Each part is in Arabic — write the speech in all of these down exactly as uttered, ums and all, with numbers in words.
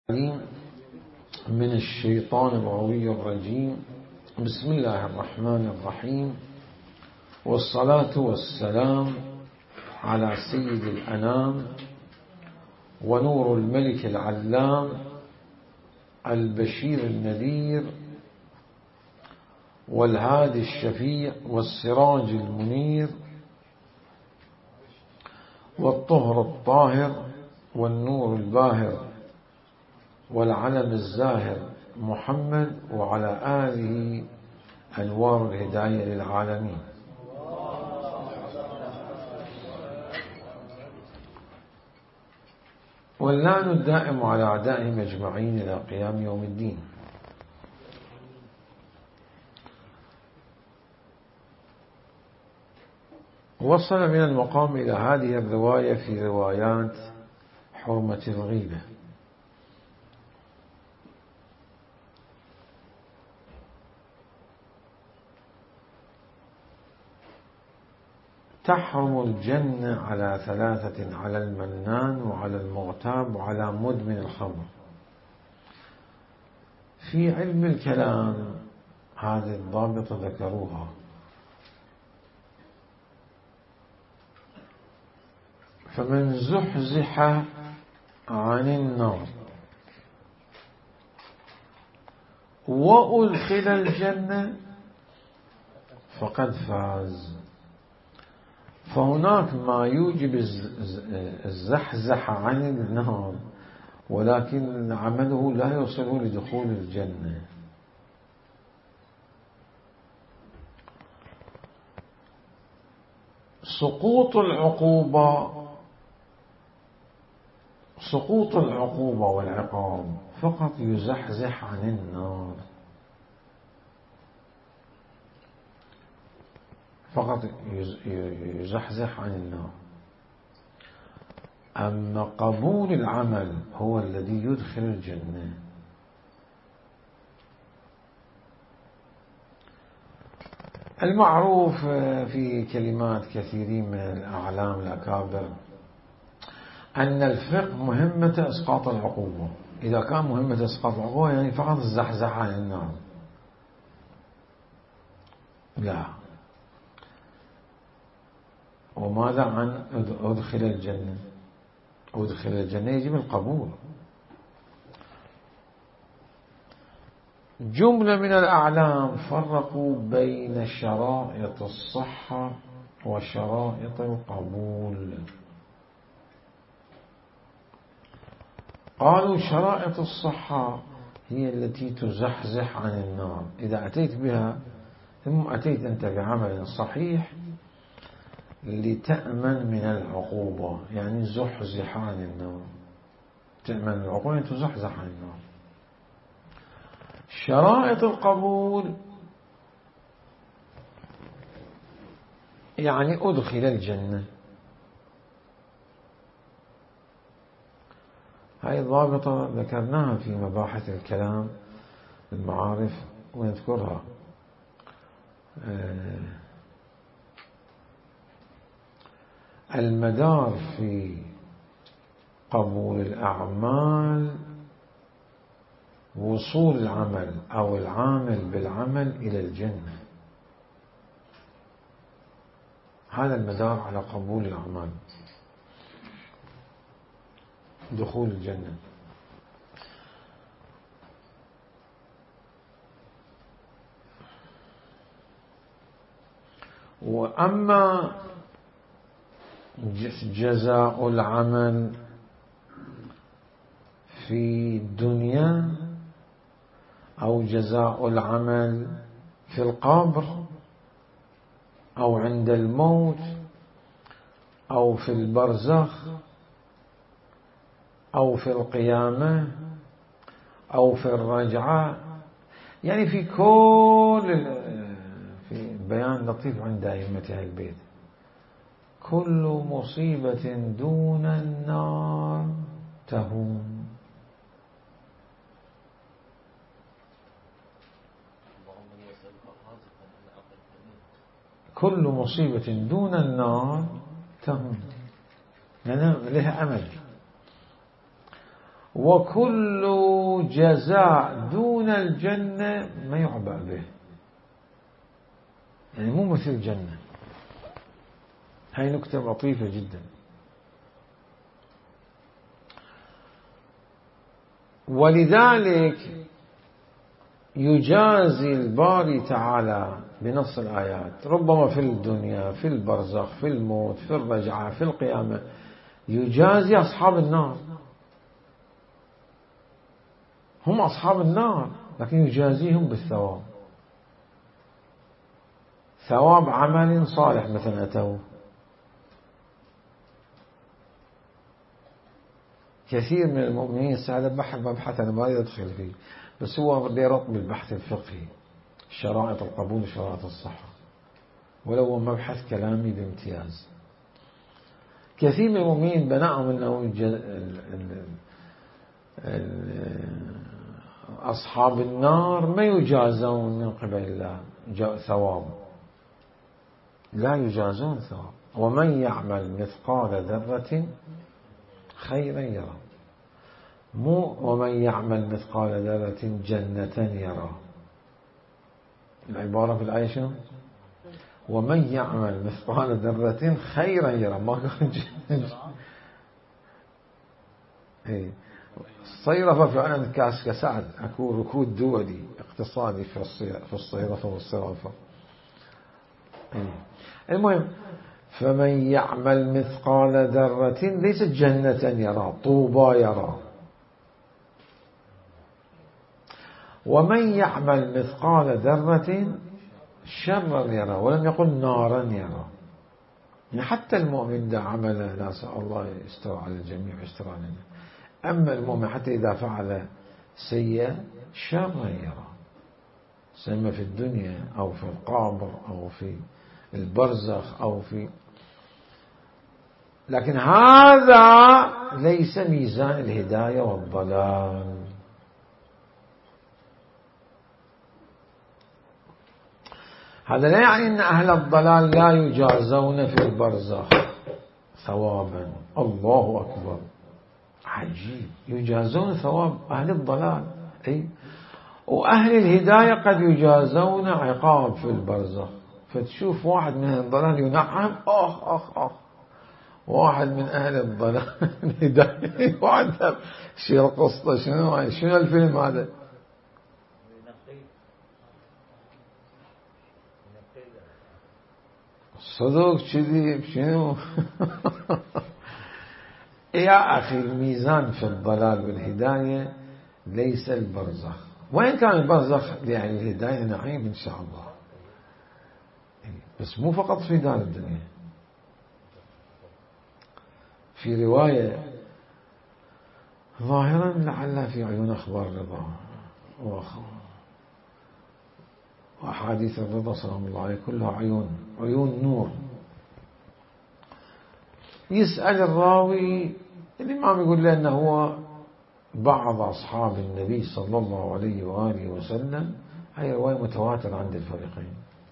من الشيطان الغوي الرجيم. بسم الله الرحمن الرحيم، والصلاة والسلام على سيد الأنام ونور الملك العلام البشير النذير والهادي الشفيع والسراج المنير والطهر الطاهر والنور الباهر والعلم الزاهر محمد وعلى آله أنوار الهداية للعالمين. واللعن الدائم على أعدائهم أجمعين إلى قيام يوم الدين. وصل من المقام إلى هذه الرواية في روايات حرمة الغيبة. تحرم الجنة على ثلاثة: على المنان وعلى المغتاب وعلى مدمن الخمر. في علم الكلام هذه الضابطة ذكروها، فمن زحزح عن النار وأدخل الجنة فقد فاز. فهناك ما يوجب الزحزح عن النار ولكن عمله لا يوصله لدخول الجنة. سقوط العقوبة سقوط العقوبة والعقاب فقط يزحزح عن النار، فقط يزحزح عن النار. أما قبول العمل هو الذي يدخل الجنة. المعروف في كلمات كثيرين من الأعلام الأكابر أن الفقه مهمة إسقاط العقوبة. إذا كان مهمة إسقاط العقوبة يعني فقط الزحزح عن النار، لا. وماذا عن أدخل الجنة؟ أدخل الجنة يجب القبول. جملة من الأعلام فرقوا بين شرائط الصحة وشرائط القبول. قالوا شرائط الصحة هي التي تزحزح عن النار. إذا أتيت بها ثم أتيت أنت بعمل صحيح لتأمن من العقوبة، يعني زحزح عن النار. تأمن من العقوبة يعني تزحزح عن النار. شرائط القبول يعني أدخل الجنة. هذه الضابطة ذكرناها في مباحث الكلام المعارف ونذكرها. المدار في قبول الأعمال وصول العمل أو العامل بالعمل إلى الجنة. هذا المدار على قبول الأعمال، دخول الجنة. وأما جزاء العمل في الدنيا أو جزاء العمل في القبر أو عند الموت أو في البرزخ أو في القيامة أو في الرجعة، يعني في كل في بيان لطيف عند أئمة أهل البيت: كل مصيبة دون النار تهون. كل مصيبة دون النار تهون، يعني لها أمل. وكل جزاء دون الجنة ما يعبأ به، يعني مو مثل الجنة. هاي نكتة لطيفة جدا. ولذلك يجازي الباري تعالى بنص الآيات، ربما في الدنيا، في البرزخ، في الموت، في الرجعة، في القيامة، يجازي أصحاب النار. هم أصحاب النار لكن يجازيهم بالثواب، ثواب عمل صالح مثلا أتوه. كثير من المؤمنين هذا بحث مبحث أنا ما أدخل فيه، بس هو بيربط بالبحث الفقهي، شرائط القبول وشرائط الصحة، ولو مبحث كلامي بامتياز. كثير من المؤمنين بناءهم أنه أصحاب النار ما يجازون من قبل الله ثواب، لا يجازون ثواب. ومن يعمل مثقال ذرة خيرا يرى، مو ومن يعمل مثقال ذرة جنة يرى. العبارة في الآية شنو؟ ومن يعمل مثقال ذرة خيرا يرى، ما قال جنة. إيه. الصيرفة فعلا كاس كسعد، أكو ركود دولي اقتصادي في الصيرفة والصرافة. إيه. المهم، فمن يعمل مثقال ذرة ليست جنة يرى، طوبى يرى. ومن يعمل مثقال ذرة شرا يرى، ولم يقل نارا يرى. يعني حتى المؤمن إذا عمل، لا سأل الله يستر على الجميع ويستر علينا، أما المؤمن حتى إذا فعل سيئة شرا يرى، سواء في الدنيا أو في القبر أو في البرزخ أو في، لكن هذا ليس ميزان الهداية والضلال. هذا لا يعني أن أهل الضلال لا يجازون في البرزخ ثوابا. الله أكبر، عجيب، يجازون ثواب أهل الضلال. أي، وأهل الهداية قد يجازون عقاب في البرزخ. فتشوف واحد من أهل الضلال ينعم، أخ أخ أخ، واحد من أهل الضلال الهداية يعذب. شو القصة؟ شنو شنو الفيلم هذا؟ صدق كذب شنو؟ يا أخي، الميزان في الضلال والهداية ليس البرزخ، وإن كان البرزخ لأهل الهداية نعيم إن شاء الله، بس مو فقط في دار الدنيا. في رواية ظاهرا لعلها في عيون أخبار الرضا وأحاديث الرضا سلام الله عليه كلها عيون عيون نور. يسأل الراوي، الإمام يقول له أنه هو بعض أصحاب النبي صلى الله عليه وآله وسلم. هي رواية متواترة عند الفريقين.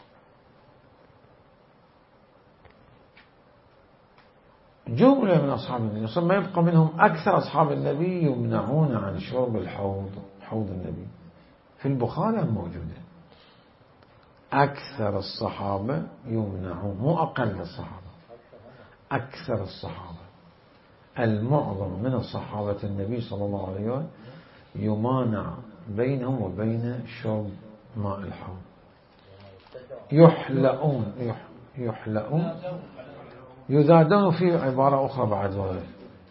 جملة من أصحاب النبي صلى الله عليه وسلم، ما يبقى منهم أكثر أصحاب النبي يمنعون عن شرب الحوض، حوض النبي. في البخاري موجودة. أكثر الصحابة يمنعون، مو أقل الصحابة، أكثر الصحابة، المعظم من الصحابة النبي صلى الله عليه وسلم يمانع بينهم وبين شرب ماء الحوض. يحلؤون يحلؤون يذادون، في عبارة أخرى بعد ذلك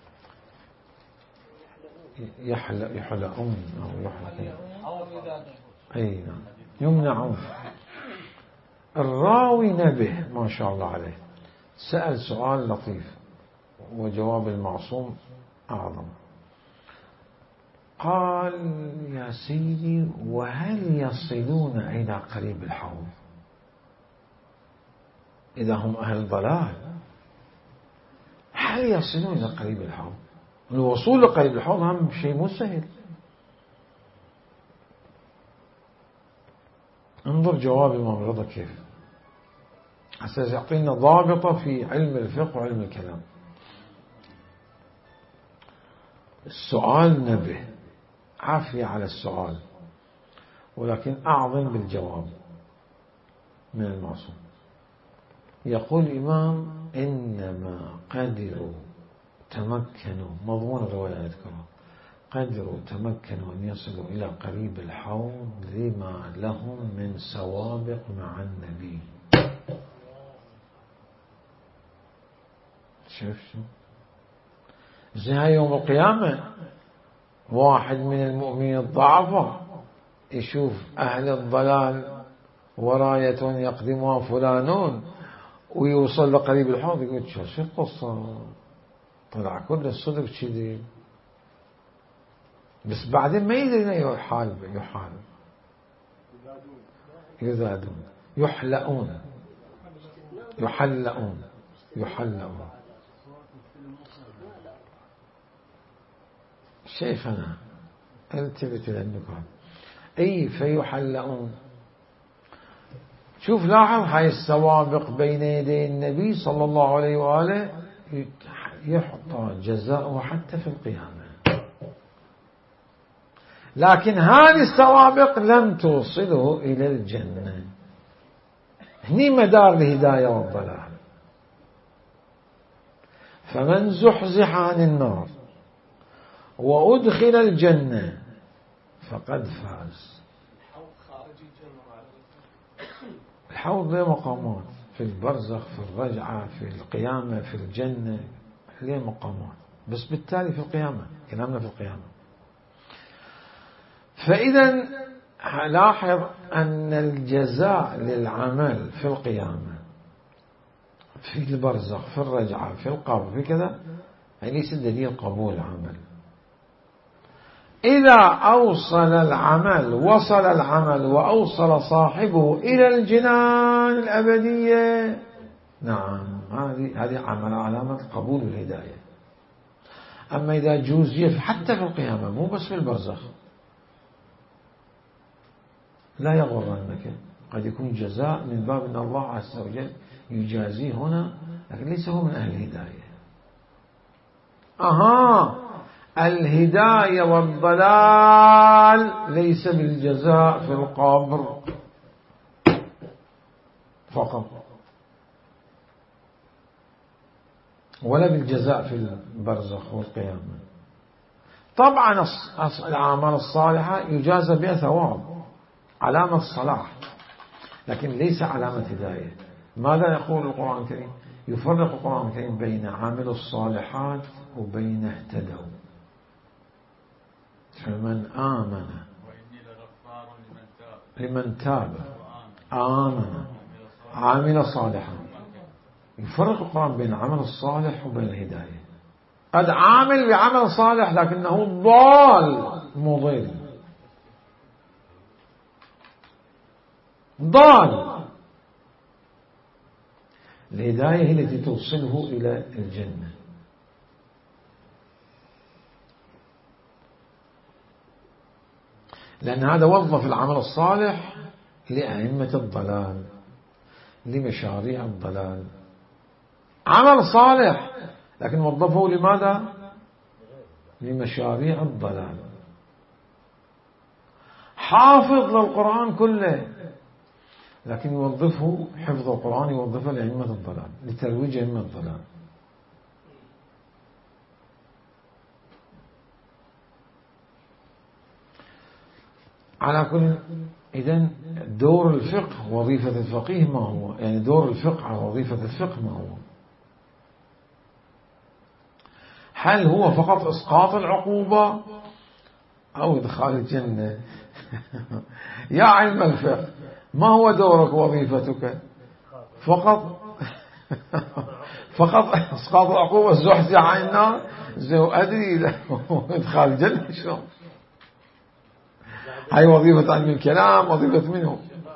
يحلؤون أو يحلؤون، أي نعم، يمنعون. الراوي نبه ما شاء الله عليه، سأل سؤال لطيف وجواب المعصوم أعظم. قال: يا سيدي، وهل يصلون إلى قريب الحوض إذا هم أهل ضلال؟ هل يصلون إلى قريب الحوض؟ الوصول لقريب الحوض هم شيء مو سهل. انظر جواب الإمام رضا كيف، حتى يعطينا ضابطة في علم الفقه وعلم الكلام. السؤال نبه، عافية على السؤال، ولكن أعظم بالجواب من المعصوم. يقول الإمام: إنما قدروا تمكنوا، مضمون الرواية يذكرها، قدروا تمكنوا أن يصلوا إلى قريب الحوض لما لهم من سوابق مع النبي. شوف شو زي يوم القيامة واحد من المؤمنين الضعفاء يشوف أهل الضلال وراية يقدمها فلانون ويوصل لقريب الحوض، يقول شو شو القصة، طلع كل الصدق كذي، بس بعدين ما يدري يحال يحال يذادون يحلؤون يحلؤون يحلؤون. شايفنا التفت للنكات أي فيحلؤون. شوف لاحظ هاي السوابق بين يدي النبي صلى الله عليه وآله يحطى جزاؤه حتى في القيامة، لكن هذه السوابق لم توصله إلى الجنة. هني مدار الهداية والضلال. فمن زحزح عن النار وأدخل الجنة فقد فاز. الحوض له مقامات، في البرزخ، في الرجعة، في القيامة، في الجنة، له مقامات، بس بالتالي في القيامة، كلامنا في القيامة. فإذا لاحظ أن الجزاء للعمل في القيامة، في البرزخ، في الرجعة، في القبر، في كذا، ليس دليل قبول العمل. إذا أوصل العمل وصل العمل وأوصل صاحبه إلى الجنان الأبدية، نعم، هذه هذه عمل علامة قبول الهداية. أما إذا جوزي حتى في القيامة، مو بس في البرزخ، لا يغرنك، قد يكون جزاء من باب أن الله عز وجل يجازيه هنا، لكن ليس هو من أهل الهداية. أها، الهداية والضلال ليس بالجزاء في القبر فقط، ولا بالجزاء في البرزخ والقيامة. طبعا الأعمال الصالحة يجازى بها ثواب، علامة الصلاح، لكن ليس علامة هداية. ماذا يقول القرآن الكريم؟ يفرق القرآن الكريم بين عامل الصالحات وبين اهتدوا. فمن آمن لمن تاب آمن عامل صالحا. يفرق القرآن بين العمل الصالح وبين الهداية. قد عامل بعمل صالح لكنه ضال مضل ضال. الهداية هي التي توصله إلى الجنة. لأن هذا وظف العمل الصالح لأئمة الضلال، لمشاريع الضلال. عمل صالح لكن وظفه لماذا؟ لمشاريع الضلال. حافظ للقرآن كله لكن يوظفه حفظ القرآن، يوظفه لأئمة الضلال، لترويج أئمة الضلال. على كل، إذن دور الفقه، وظيفة الفقيه ما هو؟ يعني دور الفقه على وظيفة الفقه ما هو؟ هل هو فقط إسقاط العقوبة أو إدخال الجنة؟ يا علم الفقه، ما هو دورك وظيفتك؟ فقط فقط إسقاط العقوبة، الزحزح عن النار، زو أدري إدخال الجنة شلون؟ هاي وظيفة علم الكلام، وظيفة منه؟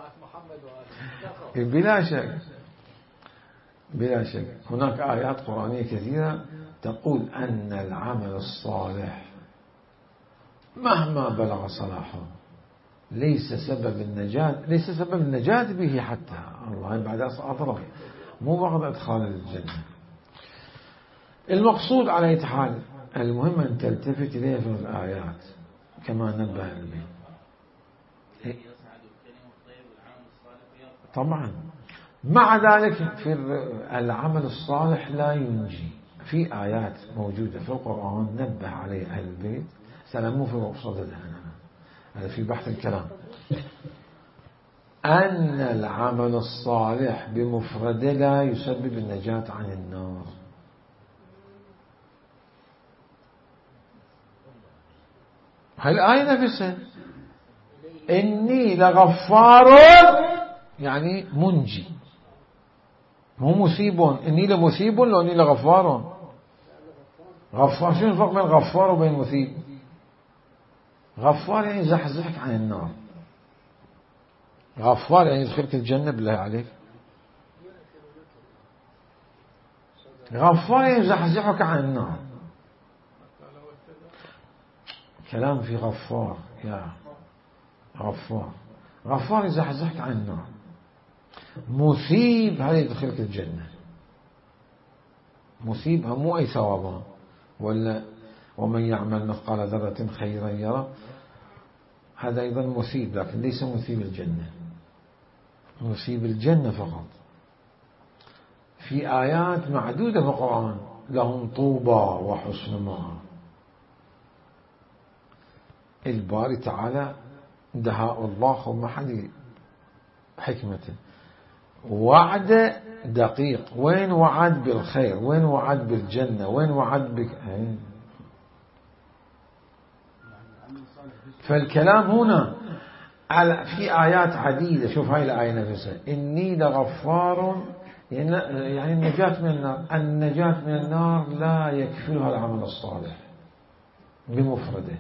بلا شك بلا شك هناك آيات قرآنية كثيرة تقول أن العمل الصالح مهما بلغ صلاحه ليس سبب النجاة، ليس سبب النجاة به حتى الله بعد أضرار، مو بعد إدخال الجنة. المقصود على أي حال المهم أن تلتفت إليها في الآيات كما نبه البيت. طبعا مع ذلك في العمل الصالح لا ينجي. في آيات موجودة في القرآن نبه عليه أهل البيت، سلموا في مقصدها هذا في بحث الكلام، أن العمل الصالح بمفرده لا يسبب النجاة عن النار. هاي الآية نفسها إني لغفار يعني منجي، مو مثيب. إني لمثيب لو إني لغفار. غفار شنو الفرق بين غفار وبين مثيب؟ غفار يعني زحزحك عن النار، غفار يعني يدخلك الجنة بالله عليك. غفار يعني يزحزحك عن النار. كلام في غفار يا غفار، غفار يزحزحك عن النار. مثيب هذا يدخلك الجنة. مثيبها مو أي ثوابها، ولا ومن يعمل مثقال ذرة خيرا يرى، هذا أيضا مثيب لكن ليس مثيب الجنة. مثيب الجنة فقط. في آيات معدودة في القرآن لهم طوبى وحسن مآب. الباري تعالى دهاء الله وما حد حكمته، وعد دقيق. وين وعد بالخير؟ وين وعد بالجنة؟ وين وعد بك؟ فالكلام هنا في آيات عديدة. شوف هاي الآية نفسها إني لغفار، يعني النجاة من النار. النجاة من النار لا يكفلها العمل الصالح بمفرده،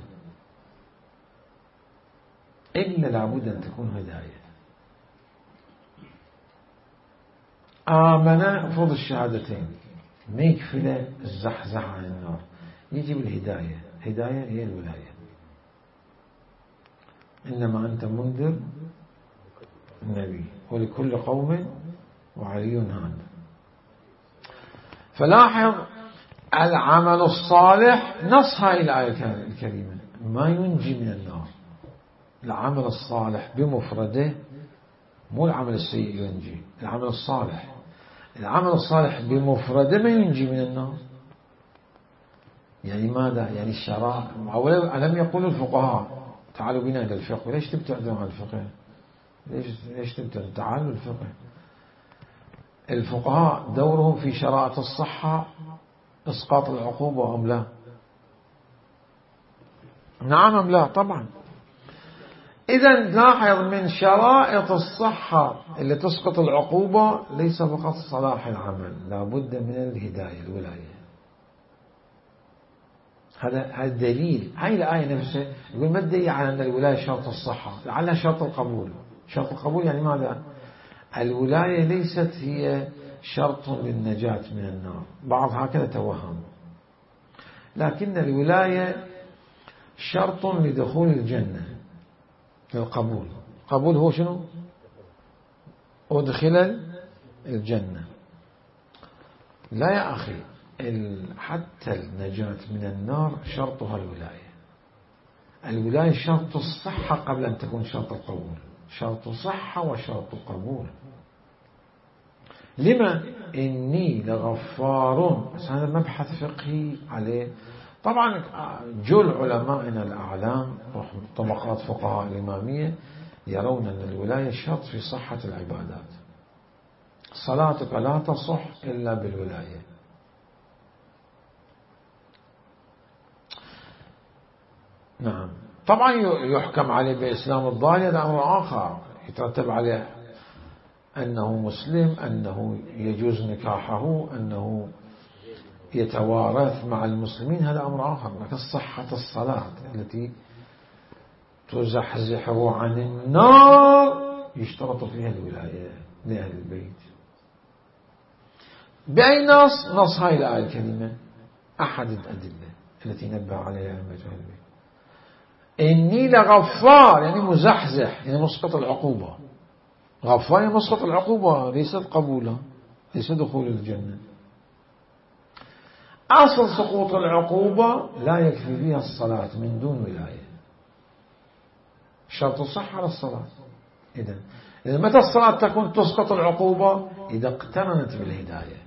إلا لابد أن تكون هداية. آمن فرض الشهادتين ما يكفله الزحزح عن النار، يجي بالهداية. هداية هي الولاية. إنما أنت منذر النبي ولكل قوم وعلي هاد. فلاحظ العمل الصالح نص هاي الآية الكريمة ما ينجي من النار. العمل الصالح بمفرده، مو العمل السيء ينجي، العمل الصالح. العمل الصالح بمفرده ما ينجي من النار. يعني ماذا؟ يعني الشرائع. أولا ألم يقول الفقهاء تعالوا بنا إلى الفقه؟ ليش تبتعدون عن الفقه؟ ليش ليش تبتعدون؟ تعالوا الفقه. الفقهاء دورهم في شرائط الصحة إسقاط العقوبة أم لا؟ نعم أم لا؟ طبعا. إذا لاحظ من شرائط الصحة اللي تسقط العقوبة ليس فقط صلاح العمل، لا بد من الهداية الولاية. هذا هذا دليل. هاي الآية نفسها يقول ما الدليل على أن الولاية شرط الصحة؟ لعلها شرط القبول. شرط القبول يعني ماذا؟ الولاية ليست هي شرط للنجاة من النار، بعض هكذا توهم، لكن الولاية شرط لدخول الجنة. القبول، قبول هو شنو؟ أدخل الجنة. لا يا أخي، حتى النجاة من النار شرطها الولاية. الولاية شرط الصحة قبل أن تكون شرط القبول. شرط صحة وشرط قبول. لما؟ إني لغفار. بس هذا مبحث فقهي عليه. طبعا جل علمائنا الأعلام طبقات فقهاء الإمامية يرون أن الولاية شرط في صحة العبادات. صلاتك لا تصح إلا بالولاية. نعم. طبعا يحكم عليه بإسلام الضال، هذا أمر آخر يترتب عليه أنه مسلم، أنه يجوز نكاحه، أنه يتوارث مع المسلمين، هذا أمر آخر. لكن صحة الصلاة التي تزحزحه عن النار يشترط فيها الولاية لأهل البيت. بأي نص؟ نص هاي الآية الكريمة أحد الأدلة التي نبه عليها أهل البيت. إني لغفار يعني مزحزح، يعني مسقط العقوبة. غفار يعني مسقط العقوبة، ليست قبولها، ليس دخول الجنة. أصل سقوط العقوبة لا يكفي فيها الصلاة من دون ولاية. شرط الصحة للصلاة. إذن إذا متى الصلاة تكون تسقط العقوبة؟ إذا اقترنت بالهداية.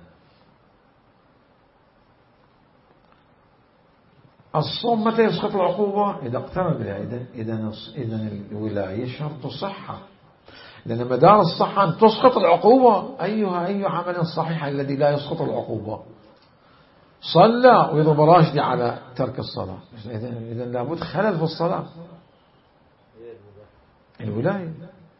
الصوم متى يسقط العقوبة؟ إذا اقترن بالهداية. إذن إذن الولاية شرط صحة، لأن مدار الصحة أن تسقط العقوبة. أيها أي عمل صحيح الذي لا يسقط العقوبة؟ صلى ويضرب راشدي على ترك الصلاة، إذن لابد خلل في الصلاة. الولاية.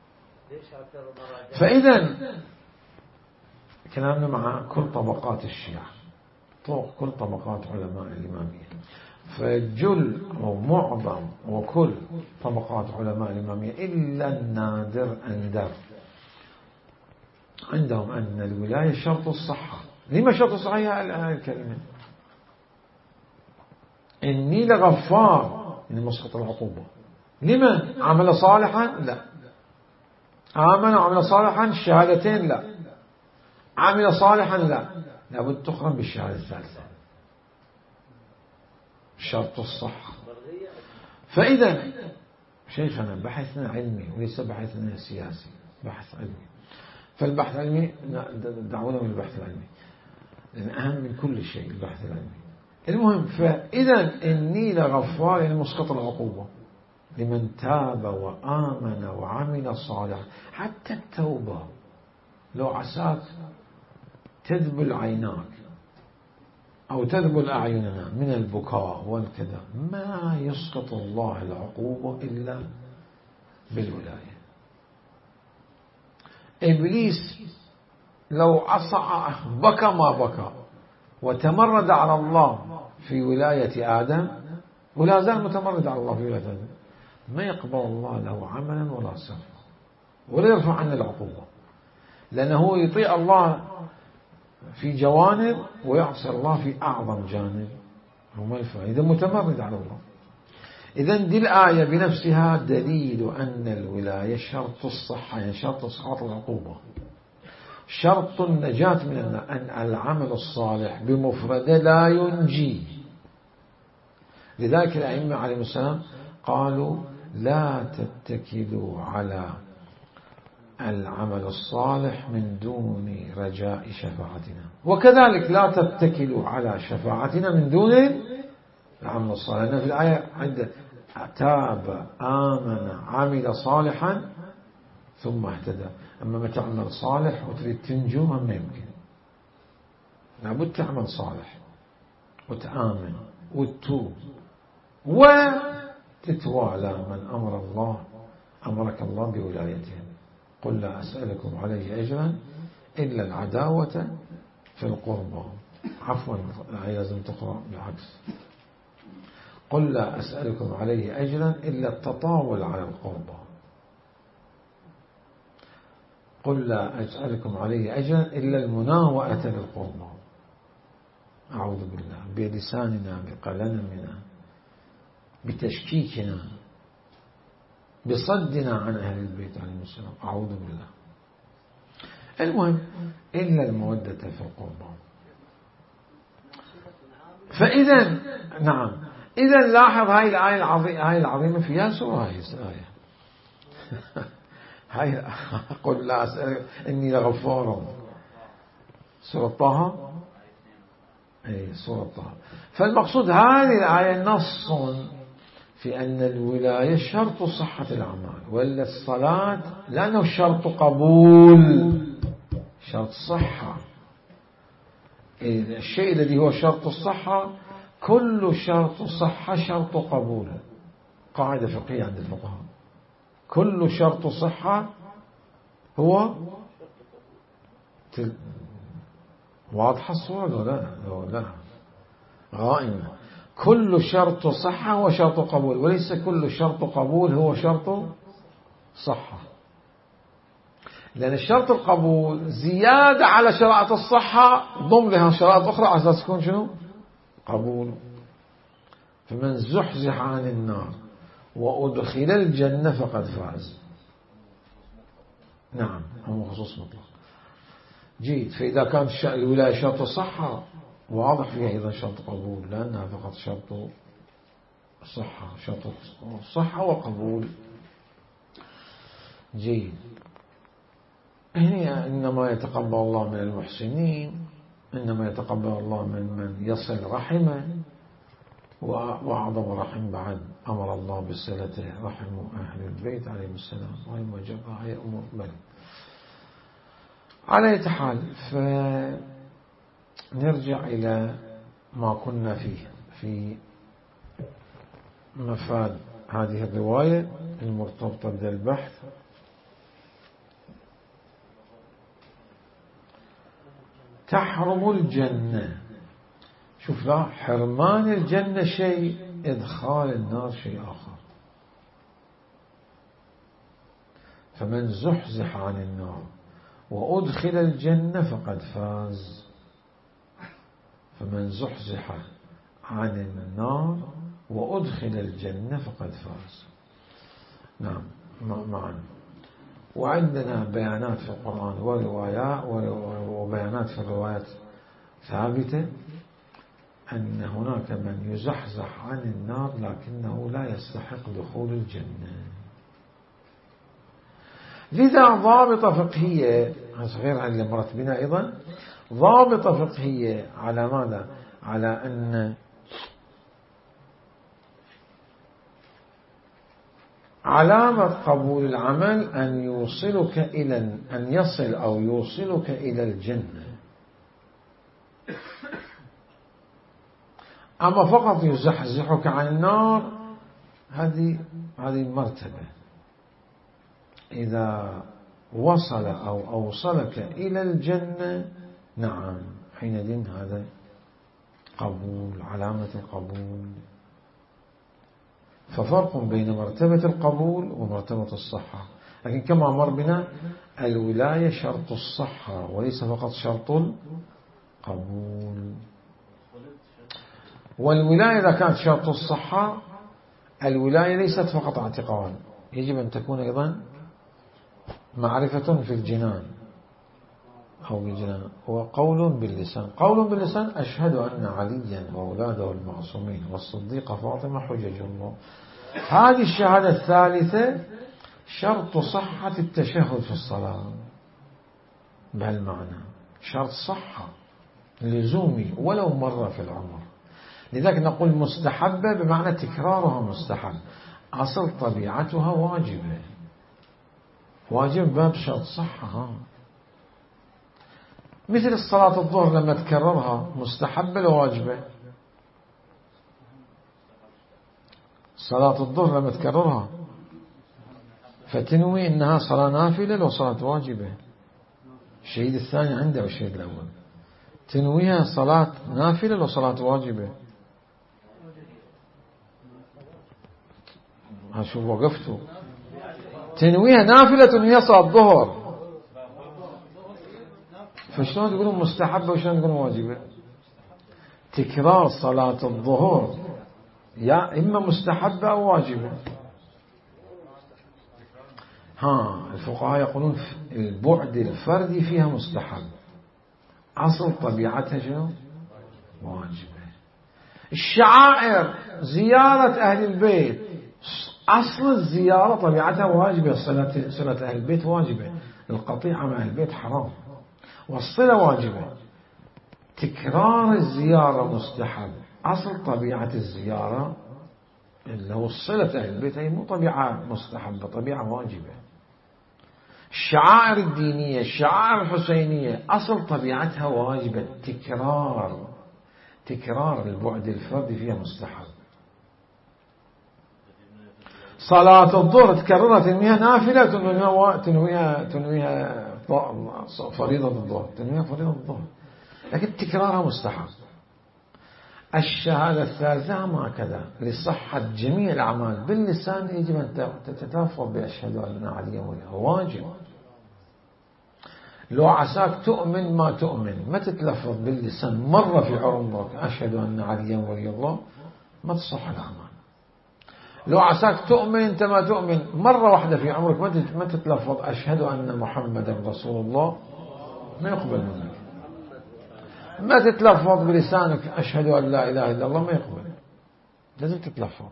فإذا كلامنا مع كل طبقات الشيعة، كل طبقات علماء الإمامية، فجل أو معظم وكل طبقات علماء الإمامية إلا النادر أندر عندهم أن الولاية شرط الصحة. لما شرط الصحة؟ هي الآية الكريمة إني لغفار، إن مسقط العقوبة. لمن؟ عمل صالحا؟ لا. آمن وعمل صالحا شهادتين؟ لا. عمل صالحا؟ لا. لابد تقرن بالشهادة الثالثة، شرط الصحة. فإذا شيخنا بحثنا علمي وليس بحثنا سياسي، بحث علمي. فالبحث العلمي دعونا من البحث العلمي، لأن أهم من كل شيء البحث العلمي. المهم، فإذا إني لغفار يعني مسقط العقوبة لمن تاب وآمن وعمل صالحا. حتى التوبة لو عساك تذبل عيناك أو تذبل أعيننا من البكاء والكذا، ما يسقط الله العقوبة إلا بالولاية. إبليس لو عصى بكى ما بكى وتمرد على الله في ولاية آدم، ولا زال متمرد على الله في ولاية آدم، ما يقبل الله له عملا ولا صرفا ولا يرفع عنه العقوبة، لأنه يطيع الله في جوانب ويعصي الله في أعظم جانب. إذا متمرد على الله. إذن دي الآية بنفسها دليل أن الولاية شرط الصحة، يعني شرط إسقاط العقوبة، شرط النجاة من أن العمل الصالح بمفرده لا ينجي. لذلك الأئمة عليهم السلام قالوا لا تتكلوا على العمل الصالح من دون رجاء شفاعتنا، وكذلك لا تتكلوا على شفاعتنا من دون العمل الصالح. لأن في الآية عند تاب آمن عمل صالحا ثم اهتدى. أما ما تعمل صالح وتريد تنجو ما يمكن، لابد تعمل صالح وتآمن وتتوب وتتوالى من أمر الله أمرك الله بولايتهم. قل لا أسألكم عليه أجرا إلا العداوة في القربى. عفوا لازم تقرأ بالعكس. قل لا أسألكم عليه أجرا إلا التطاول على القربى. قل لا أسألكم عليه أجرا إلا المناوئة للقربى. أعوذ بالله، بلساننا بقلمنا بتشكيكنا بصدنا عن أهل البيت عليهم السلام. أعوذ بالله. المهم إلا المودة في القربى. فإذا نعم، إذا لاحظ هاي الآية العظيمة، هاي العظيمة فيها سورة، هاي الآية هاي قل لا أسأل إني لغفار، سورة طه. أي سورة طه. فالمقصود هذه الآية نص في أن الولاية شرط صحة الأعمال، ولا الصلاة لأنه شرط قبول، شرط صحة. الشيء الذي هو شرط الصحة كل شرط صحة شرط قبول. قاعدة فقهية عند الفقهاء، كل شرط صحة هو تل... واضحة الصورة ولا لا؟ غائمة. كل شرط صحة هو شرط قبول، وليس كل شرط قبول هو شرط صحة، لأن الشرط القبول زيادة على شرائط الصحة ضم لها شرائط أخرى على أساس تكون شنو؟ قبول. فمن زحزح عن النار وأدخل الجنة فقد فاز. نعم، هو خصوص مطلق. جيد. فإذا كانت الولاية شرط الصحة واضح فيها أيضا شرط قبول، لأنها فقط شرط صحة، شرط الصحة وقبول. جيد. هنا إنما يتقبل الله من المحسنين، إنما يتقبل الله من من يصل رحمه، وأعظم رحم بعد أمر الله بصلته رحم أهل البيت عليهم السلام وهم وجبها هي أمور بل. على أي حال، فنرجع إلى ما كنا فيه في مفاد هذه الرواية المرتبطة بالبحث. تحرم الجنة. شوف، لا، حرمان الجنة شيء، إدخال النار شيء آخر. فمن زحزح عن النار وأدخل الجنة فقد فاز. فمن زحزح عن النار وأدخل الجنة فقد فاز. نعم معنا. وعندنا بيانات في القرآن وروايات وبيانات في الروايات ثابتة أن هناك من يزحزح عن النار لكنه لا يستحق دخول الجنة. لذا ضابطة فقهية غير عن اللي مرت بنا أيضا، ضابطة فقهية على ماذا؟ على أن علامة قبول العمل أن يوصلك إلى أن يصل أو يوصلك إلى الجنة. أما فقط يزحزحك عن النار، هذه هذه مرتبة. إذا وصل أو أوصلك إلى الجنة، نعم، حينئذ هذا قبول، علامة القبول. ففرق بين مرتبة القبول ومرتبة الصحة. لكن كما مر بنا، الولاية شرط الصحة وليس فقط شرط القبول. والولاية إذا كانت شرط الصحة، الولاية ليست فقط اعتقاد، يجب أن تكون أيضا معرفة في الجنان أو بالجنان، وقول باللسان. قول باللسان: أشهد أن عليا وأولاده المعصومين والصديقة فاطمة حجج الله. هذه الشهادة الثالثة شرط صحة التشهد في الصلاة بهالمعنى، شرط صحة لزومي ولو مرة في العمر. لذلك نقول مستحبة بمعنى تكرارها مستحب، أصل طبيعتها واجبة. واجب باب شرط صحة. مثل الصلاة الظهر لما تكررها مستحبة لو واجبة؟ صلاة الظهر لما تكررها فتنوي إنها صلاة نافلة لو صلاة واجبة. الشهيد الثاني عنده والشهيد الأول تنويها صلاة نافلة لو صلاة واجبة. شوف وقفتوا، تنويها نافلة تنويها صلاة الظهر، فشلون تقولون مستحبة وشلون تقولون واجبة؟ تكرار صلاة الظهر يا إما مستحبة أو واجبة. ها الفقهاء يقولون البعد الفردي فيها مستحب، أصل طبيعتها شنو؟ واجبة. الشعائر زيارة أهل البيت، أصل الزيارة طبيعتها واجبة، صلة صلة أهل البيت واجبة، القطيعة مع أهل البيت حرام، والصلة واجبة. تكرار الزيارة مستحب، أصل طبيعة الزيارة اللي هو الصلة أهل البيت هي مو طبيعة مستحبة، طبيعة واجبة. الشعائر الدينية، الشعائر الحسينية، أصل طبيعتها واجبة، تكرار تكرار البعد الفردي فيها مستحب. صلاة الظهر تكررها تنويها نافلة تنويها تنويها تنويها فريضة الظهر، تنويها فريضة الظهر، لكن تكرارها مستحب. الشهادة الثالثة ما كذا، لصحة جميع الأعمال باللسان يجب أن تتلفظ بأشهد أن عليا ولي الله، واجب. لو عساك تؤمن ما تؤمن ما تتلفظ باللسان مرة في عمرك أشهد أن عليا ولي الله، ما تصح الأعمال. لو عساك تؤمن أنت ما تؤمن مرة واحدة في عمرك ما تتلفظ أشهد أن محمدا رسول الله، ما يقبل منك. ما تتلفظ بلسانك أشهد أن لا إله إلا الله، ما يقبل، لازم تتلفظ.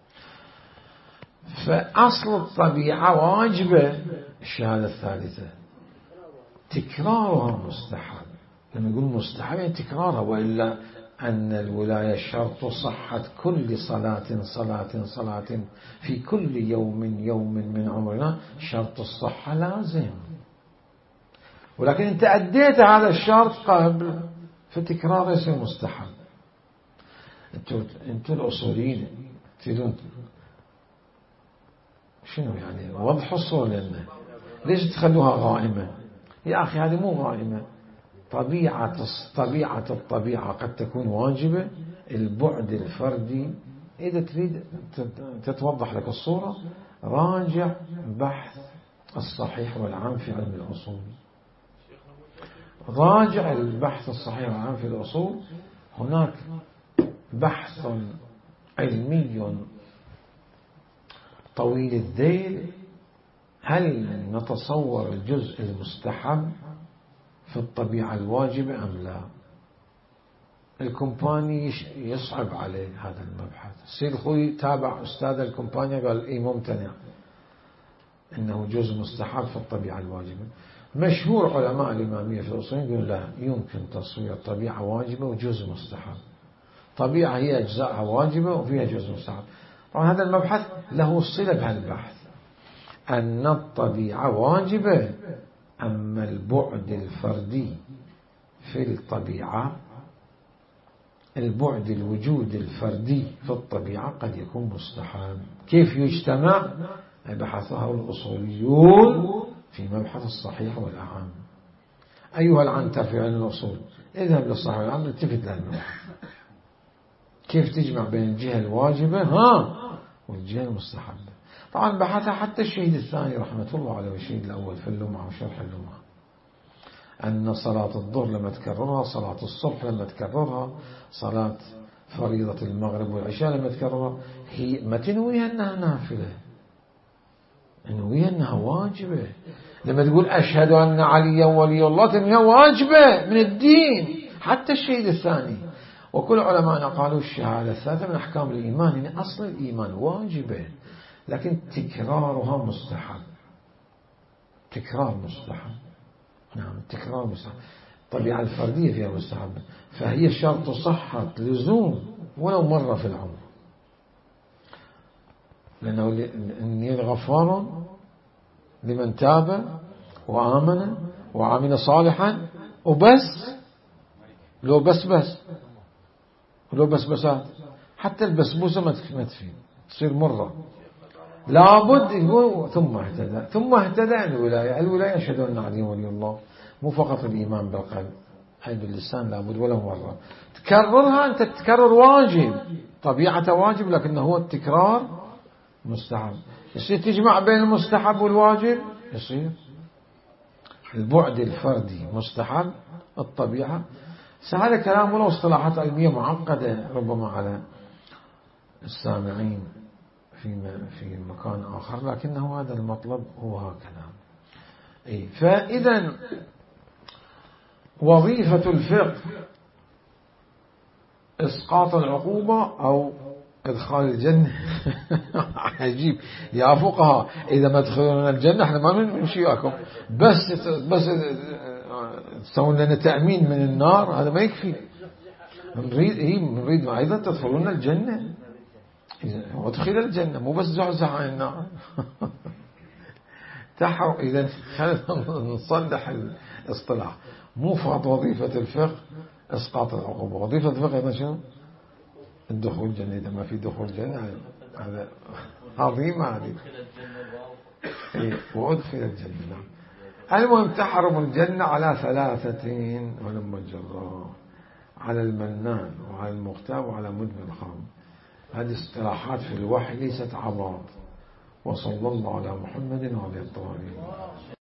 فأصل الطبيعة واجبة. الشهادة الثالثة تكرارها مستحب. لما يقول مستحب يعني تكرارها، وإلا أن الولاية شرط صحة كل صلاة صلاة صلاة في كل يوم يوم من عمرنا، شرط الصحة لازم. ولكن أنت أديت هذا الشرط قبل، فتكرار يصير مستحب. أنتوا أنتوا الأصوليين تريدون شنو يعني وضح الصورة لنا، ليش تخلوها غائمة؟ يا أخي هذه مو غائمة. طبيعة طبيعة الطبيعة قد تكون واجبة. البعد الفردي إذا تريد تتوضح لك الصورة راجع بحث الصحيح والعام في علم الأصول. راجع البحث الصحيح والعام في الأصول، هناك بحث علمي طويل الذيل. هل نتصور الجزء المستحب في الطبيعة الواجبة أم لا؟ الكومباني يصعب عليه هذا المبحث. سيد خوي تابع أستاذ الكومباني قال إيه ممتنع إنه جزء مستحب في الطبيعة الواجبة. مشهور علماء الإمامية في الأصول يقول لا، يمكن تصوير طبيعة واجبة وجزء مستحب. طبيعة هي أجزاءها واجبة وفيها جزء مستحب. طبعا هذا المبحث له صلة بهالبحث، أن الطبيعة واجبة، أما البعد الفردي في الطبيعة، البعد الوجود الفردي في الطبيعة قد يكون مستحب. كيف يجتمع؟ بحثه الأصوليون في مبحث الصحيح والأعم. أيها العنتر في علم الأصول، اذهب للصحيح والأعم التفت للمبحث، كيف تجمع بين الجهة الواجبة ها والجهة المستحبة. طبعا بحثها حتى الشهيد الثاني رحمة الله عليه والشهيد الأول في اللمعة وشرح اللمعة، أن صلاة الظهر لما تكررها، صلاة الصبح لما تكررها، صلاة فريضة المغرب والعشاء لما تكررها، هي ما تنويها أنها نافلة، تنويها أنها واجبة. لما تقول أشهد أن عليا ولي الله تنويها واجبة من الدين. حتى الشهيد الثاني وكل علماءنا قالوا الشهادة الثالثة من أحكام الإيمان، يعني أصل الإيمان واجبة، لكن تكرارها مستحب. تكرار مستحب، نعم التكرار مستحب. الطبيعة الفردية فيها مستحب، فهي شرط صحة لزوم ولو مرة في العمر، لأنه إني غفار لمن تاب وآمن وعمل صالحا. وبس لو بس بس لو بس بسات، حتى البسبوسة ما تفيد، تصير مرة. لابد يقول ثم اهتدى. ثم اهتدى الولاية. الولاية أشهد أن علي ولي الله، مو فقط الإيمان بالقلب، أي باللسان لابد ولو مرة تكررها. أنت تكرر واجب، طبيعة واجب، لكن هو التكرار مستحب. يصير تجمع بين المستحب والواجب، يصير البعد الفردي مستحب، الطبيعة. هذا كلام ولو اصطلاحات علمية معقدة ربما على السامعين في في مكان آخر، لكنه هذا المطلب هو هكذا. إيه فإذا وظيفة الفقه إسقاط العقوبة أو إدخال الجنة. عجيب يا فقهاء، إذا ما تدخلون الجنة احنا ما نمشي وياكم، بس بس تسوون لنا تأمين من النار، هذا ما يكفي. نريد إيه نريد أيضا تدخلون الجنة، وادخل الجنة مو بس زعزع عن النار. تحرق. إذا خلينا نصلح الاصطلاح، مو فقط وظيفة الفقه إسقاط العقوبة، وظيفة الفقه أيضا شنو؟ الدخول الجنة. إذا ما في دخول الجنة هذا عظيمة هذه. إيه وأدخل الجنة. المهم تحرم الجنة على ثلاثتين ولما الجراح، على المنان وعلى المغتاب وعلى مدمن الخمر. هذه اصطلاحات في الوحي ليست عبارات. وصلى الله على محمد وعلى الطاهرين.